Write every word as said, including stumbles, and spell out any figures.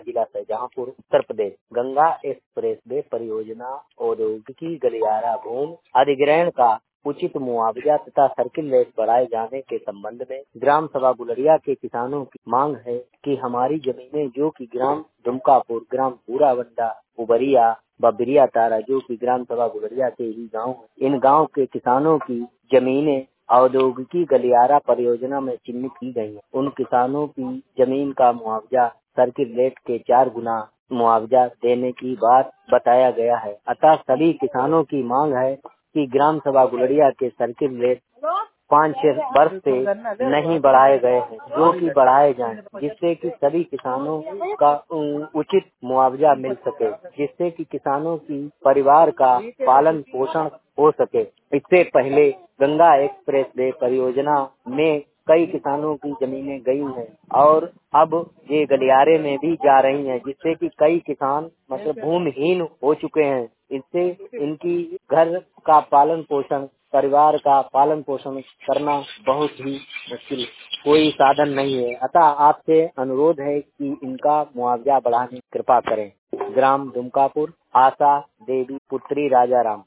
जिला Shahjahanpur, Uttar Pradesh. Ganga expressway परियोजना औद्योगिकी गलियारा भूमि अधिग्रहण का उचित मुआवजा तथा सर्किल रेट बढ़ाए जाने के संबंध में ग्राम सभा गुलरिया के किसानों की मांग है कि हमारी जमीनें जो कि ग्राम दुमकापुर, ग्राम पूरावंडा, उबरिया, बबरिया तारा जो कि ग्राम सभा गुलरिया के ही गाँव, इन गाँव के किसानों की जमीनें औद्योगिकी गलियारा परियोजना में चिन्हित की गई है। उन किसानों की जमीन का मुआवजा सर्किल रेट के चार गुना मुआवजा देने की बात बताया गया है। अतः सभी किसानों की मांग है कि ग्राम सभा गुलरिया के सर्किल रेट पाँच छह वर्ष से नहीं बढ़ाए गए हैं, जो कि बढ़ाए जाएं, जिससे कि सभी किसानों का उचित मुआवजा मिल सके, जिससे कि किसानों की परिवार का पालन पोषण हो सके। इससे पहले गंगा एक्सप्रेस वे परियोजना में कई किसानों की जमीनें गई हैं और अब ये गलियारे में भी जा रही हैं, जिससे कि कई किसान मतलब भूमिहीन हो चुके हैं। इससे इनकी घर का पालन पोषण, परिवार का पालन पोषण करना बहुत ही मुश्किल, कोई साधन नहीं है। अतः आपसे अनुरोध है कि इनका मुआवजा बढ़ाने की कृपा करें। ग्राम दुमकापुर, आशा देवी पुत्री राजाराम।